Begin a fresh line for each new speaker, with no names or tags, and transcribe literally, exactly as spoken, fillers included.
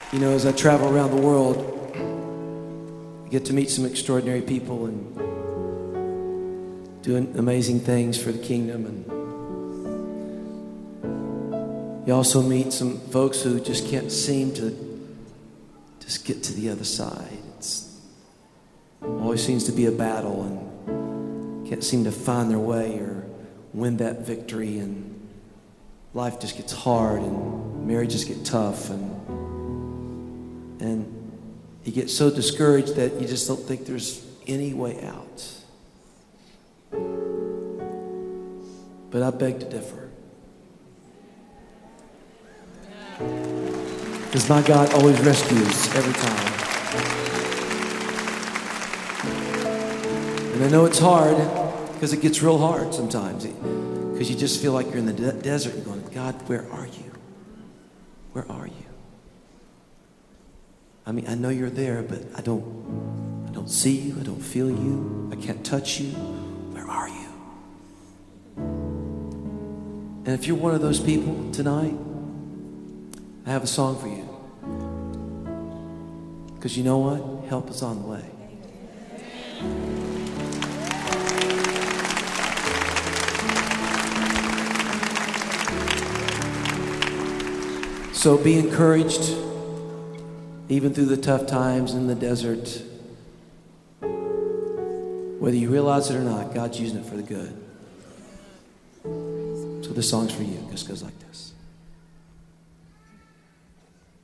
You know, as I travel around the world, I get to meet some extraordinary people and doing amazing things for the kingdom. And you also meet some folks who just can't seem to just get to the other side. It's always seems to be a battle and can't seem to find their way or win that victory. And life just gets hard and marriages get tough, and and you get so discouraged that you just don't think there's any way out. But I beg to differ. Because my God always rescues every time. And I know it's hard because it gets real hard sometimes. Because you just feel like you're in the de- desert and going, God, where are you? Where are you? I mean, I know you're there, but I don't, I don't see you. I don't feel you. I can't touch you. Where are you? And if you're one of those people tonight, I have a song for you. Because you know what? Help is on the way. So be encouraged, even through the tough times in the desert. Whether you realize it or not, God's using it for the good. So this song's for you. It just goes like this.